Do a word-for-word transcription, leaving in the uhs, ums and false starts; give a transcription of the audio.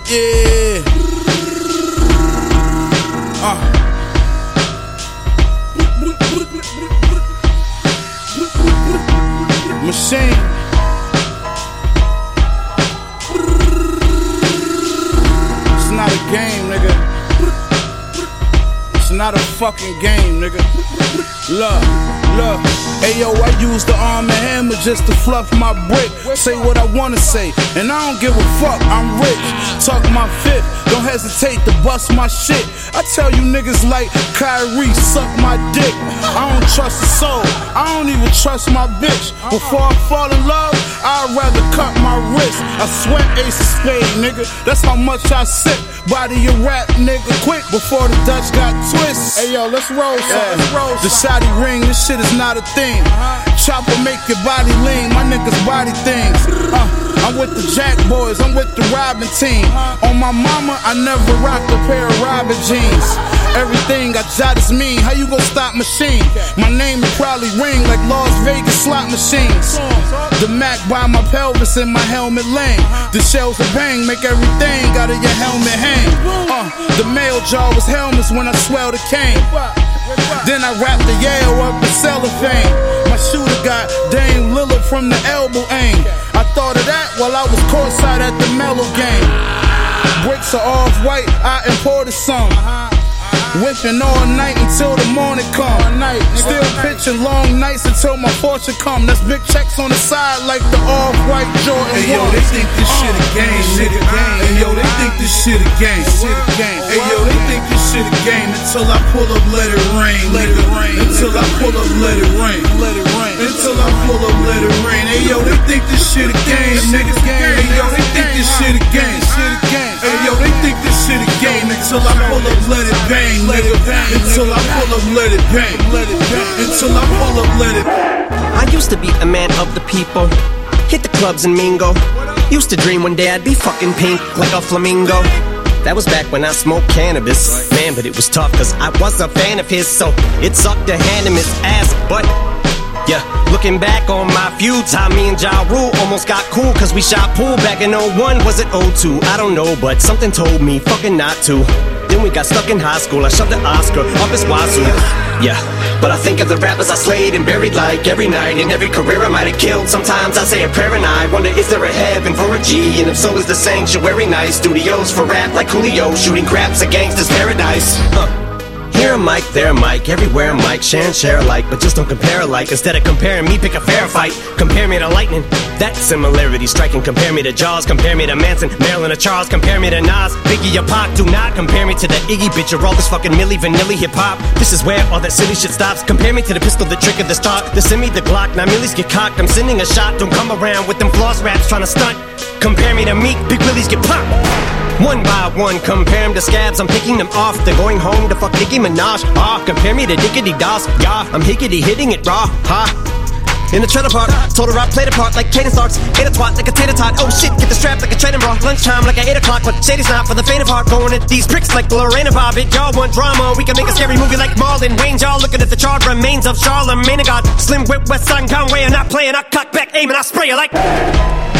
Yeah. Uh. Machine. It's not a game, nigga. It's not a fucking game, nigga. Look, look. Ayo, I use the arm and hammer just to fluff my brick. Say what I wanna say, and I don't give a fuck, I'm rich. Talk my fifth, don't hesitate to bust my shit. I tell you niggas like Kyrie, suck my dick. I don't trust a soul, I don't even trust my bitch. Before I fall in love, I'd rather cut my wrist. I sweat ace of spade, nigga, that's how much I sip. Body a rap nigga quick before the Dutch got twist. Hey yo, let's roll some, yeah. let's roll some. The Saudi ring, this shit is not a thing. Chopper make your body lean, my niggas body things. Uh, I'm with the Jack boys, I'm with the Robin team. On my mama, I never rocked a pair of Robin jeans. Everything I jot is mean, how you gon' stop machine? My name will probably ring like Las Vegas slot machines. The Mac by my pelvis and my helmet lane. The shells of bang make everything out of your helmet hang. Uh, the mail jar was helmets when I swelled the cane. Then I wrapped the Yale up in cellophane. My shooter got Dame Lillard from the elbow aim. I thought of that while I was courtside at the Mellow game. Bricks are off-white, I imported some. Whipping all night until the morning come. Still pitching long nights until my fortune come. That's big checks on the side like the off-white Jordan. Hey yo, they think this shit a game, nigga. Hey yo, they think this shit a game. Hey yo, they think this shit a game until I pull up, let it rain, let it rain. Until I pull up, let it rain, let it rain. Until I pull up, let it rain. Hey yo, they think this shit a game, nigga. Hey yo, they think this shit a game. Hey yo, they think this shit a game until I pull up, let it bang. Let it bang. Until I pull up, let it bang. Let it bang. Until I pull up, let it. I used to be a man of the people. Hit the clubs in Mingo. Used to dream one day I'd be fucking pink like a flamingo. That was back when I smoked cannabis. Man, but it was tough cause I was a fan of his. So it sucked to hand him his ass. But yeah, looking back on my feuds, how me and Ja Rule almost got cool cause we shot pool back in oh one. Was it oh two? I don't know, but something told me fucking not to. Then we got stuck in high school, I shoved the Oscar up his wazoo. Yeah, but I think of the rappers I slayed and buried like every night. And every career I might have killed. Sometimes I say a prayer and I wonder, is there a heaven for a G? And if so, is the sanctuary nice? Studios for rap like Coolio, shooting craps at gangsters paradise. Huh. Here a mic, there a mic, everywhere a mic, share and share alike, but just don't compare alike. Instead of comparing me, pick a fair fight. Compare me to lightning, that similarity striking. Compare me to Jaws, compare me to Manson, Marilyn or Charles, compare me to Nas, Biggie or Pac. Do not compare me to the Iggy bitch or all this fucking Milli Vanilli hip hop. This is where all that silly shit stops. Compare me to the pistol, the trigger, the stock, the semi, the Glock. Now millies get cocked, I'm sending a shot. Don't come around with them floss raps trying to stunt. Compare me to Meek, Big Willies get popped. One by one, compare them to scabs, I'm picking them off. They're going home to fuck Nicki Minaj. Ah, compare me to Diggity Doss. Yeah, I'm higgity hitting it raw. Ha. In the trailer park, told her I played a part like Caden Starks. Ate a twat like a tater tot. Oh shit, get the strap like a trading bra. Lunchtime like at eight o'clock, but Shady's not for the faint of heart. Going at these pricks like Lorraine and Bobbitt. Y'all want drama, we can make a scary movie like Marlon Wayans. Y'all looking at the charred remains of Charlemagne of God. Slim Whip, West Side, Conway, I'm not playing. I cock back, aim, and I spray you like...